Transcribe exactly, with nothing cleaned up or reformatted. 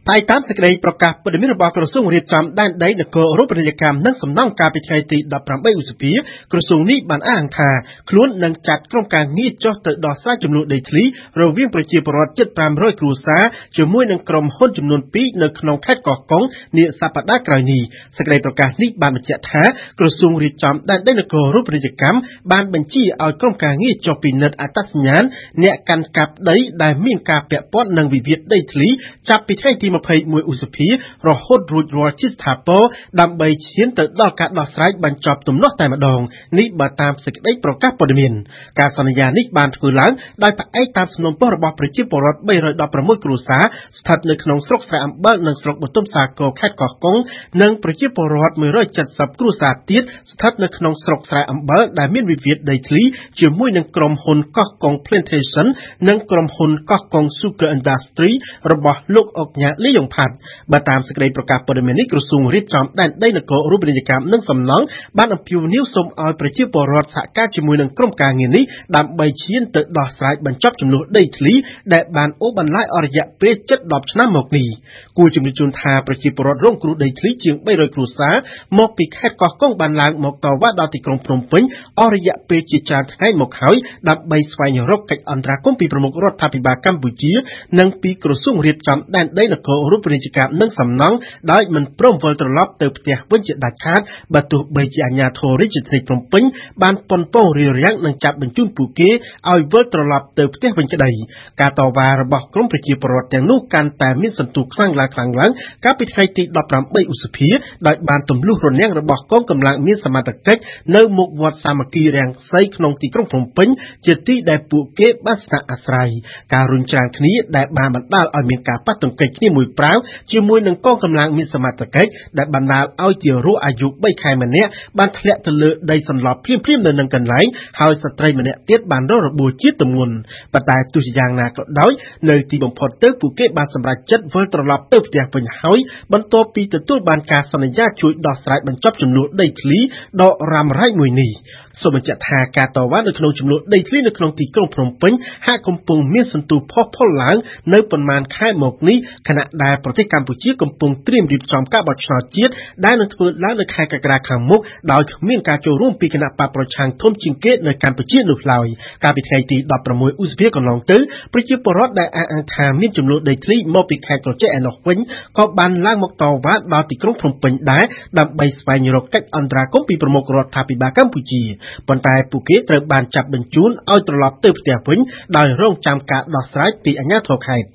tại támសេចក្តីប្រកាសព័ត៌មានរបស់ក្រសួងរៀបចំដែនដីនគររូបនីយកម្មនិងសំណង់ការពីថ្ងៃទីដប់ប្រាំបីឧសភាក្រសួងនេះបានអះអាងថាខ្លួននឹងចាត់ក្រុមការងារចុះទៅដោះស្រាយចំនួនដីធ្លីរវាងប្រជាពលរដ្ឋជិតប្រាំរយគ្រួសារជាមួយនឹងក្រុមហ៊ុនចំនួនពីរនៅក្នុងខេត្តកោះកុងនាសប្តាហ៍ក្រោយនេះសេចក្តីប្រកាសនេះបានបញ្ជាក់ថាក្រសួងរៀបចំដែនដីនគររូបនីយកម្មបានបញ្ជាឲ្យក្រុមការងារចុះពិនិត្យអត្តសញ្ញាណអ្នកកាន់កាប់ដីដែលមានការពាក់ព័ន្ធនឹងវិវាទដីធ្លីចាប់ពីថ្ងៃទីម្ភៃមួយឧសភារហូតរួចរាល់ជាស្ថាពរដើម្បីឈានទៅដល់ការដោះស្រាយបញ្ចប់ទំនាស់តែម្ដងនេះបើតាមសេចក្តីប្រកាសព័ត៌មានការសន្យានេះបានធ្វើឡើងដោយផ្អែកតាមសំណូមពររបស់ប្រជាពលរដ្ឋបីរយដប់ប្រាំមួយគ្រួសារស្ថិតនៅក្នុងស្រុកស្រែអំបិលនិងស្រុកបន្ទុំសាគរខេត្តកោះកុងនិងប្រជាពលរដ្ឋមួយរយចិតសិបគ្រួសារទៀតស្ថិតនៅក្នុងស្រុកស្រែអំបិលដែលមានវិវាទដីធ្លីជាមួយនឹងក្រុមហ៊ុនកោះកុង Plantation និងក្រុមហ៊ុនកោះកុង Sugar Industry របស់លោកអុកញ៉ាលីយ៉ុងផាត់បើតាមសេចក្តីប្រកាសព័ត៌មាននេះក្រសួងរៀបចំដែនដីនគររូបនីយកម្មនិងសំណង់បានអំពាវនាវសូមឲ្យប្រជាពលរដ្ឋសហការជាមួយនឹងក្រុមការងារនេះដើម្បីឈានទៅដោះស្រាយបញ្ចប់ចំនួនដីធ្លីដែលបានអូសបន្លាយអស់រយៈពេលជិតដប់ឆ្នាំមកនេះគួរជំរាបជូនថាប្រជាពលរដ្ឋរងគ្រោះដីធ្លីជាងបីរយគ្រួសារមកពីខេត្តកោះកុងបានឡើងមកតវ៉ាដល់ទីក្រុងភ្នំពេញអស់រយៈពេលជាច្រើនថ្ងៃមកហើយដើម្បីស្វែងរកកិច្ចអន្តរាគមន៍ពីប្រមុខរដ្ឋាភិបាលកម្ពុជានិងពីក្រសួងរៀបចំដែនដីនគររូបនីយកម្មនិងសំណង់ដោយមិនព្រមវិលត្រឡប់ទៅផ្ទះវិញជាដាច់ខាតបើទោះបីជាអាជ្ញាធររាជធានីភ្នំពេញបានប៉ុនប៉ងរារាំងនិងចាប់បញ្ជូនពួកគេឲ្យវិលត្រឡប់ទៅផ្ទះវិញក្តីការតវ៉ារបស់ក្រុមប្រជាពលរដ្ឋទាំងនោះកាន់តែមានសន្ទុះខ្លាំងឡើងខ្លាំងឡើងកាលពីថ្ងៃទីដប់ប្រាំបីឧសភាដោយបានទម្លុះរនាំងរបស់កងកម្លាំងមានសមត្ថកិច្ចនៅមុខវត្តសាមគ្គីរាំងសីក្នុងទីក្រុងភ្នំពេញជាទីដែលពួកគេបានស្នាក់អាស្រ័យការរុញច្រានគ្នាដែលបានបណ្ដាលឲ្យមានការប៉ះទង្គិចគ្នាមួយប្រាវជាមួយនឹងកងកម្លាំងមានសមត្ថកិច្ចដែលបណ្ដាលឲ្យទារកអាយុបីខែម្នាក់បានធ្លាក់ទៅលើដីសន្លប់ភ្លាមៗនៅនឹងកន្លែងហើយស្ត្រីម្នាក់ទៀតបានរងរបួសជាទម្ងន់ប៉ុន្តែទោះជាយ៉ាងណាក៏ដោយនៅទីបំផុតទៅពួកគេបានសម្រេចចិត្តវិលត្រឡប់ទៅផ្ទះវិញហើយបន្ទាប់ពីទទួលបានការសន្យាជួយដោះស្រាយបញ្ចប់ចំនួនដីធ្លីដ៏រ៉ាំរ៉ៃមួយនេះសូមបញ្ជាក់ថាការតវ៉ានៅក្នុងចំនួនដីធ្លីនៅក្នុងទីក្រុងភ្នំពេញហាក់កំពុងមានសន្ទុះផុសផុលឡើងនៅប៉ុន្មានខែមកនេះខណៈដែលប្រទេសកម្ពុជាកំពុងត្រៀមរៀបចំការបោះឆ្នោតជាតិដែលនឹងធ្វើឡើងនៅខែកក្កដាខាងមុខដោយគ្មានការចូលរួមពីគណៈបកប្រឆាំងធំជាងគេនៅកម្ពុជានោះឡើយកាលពីថ្ងៃទីដប់ប្រាំមួយឧសភាកន្លងទៅប្រជាពលរដ្ឋដែលអះអាងថាមានចំនួនដីធ្លីមកពីខេត្តក្រចេះឯណោះវិញក៏បានឡើងមកតវ៉ាដល់ទីក្រុងភ្នំពេញដែរដើម្បីស្វែងរកកិច្ចអន្តរាគមន៍ពីប្រមុខរដ្ឋាភិបាលកម្ពុជាប៉ុន្តែពួកគេត្រូវបានចាប់បញ្ជូនឲ្យត្រឡប់ទៅផ្ទះវិញដោយរងចាំការដោះស្រាយពីអាជ្ញាធរខេត្ត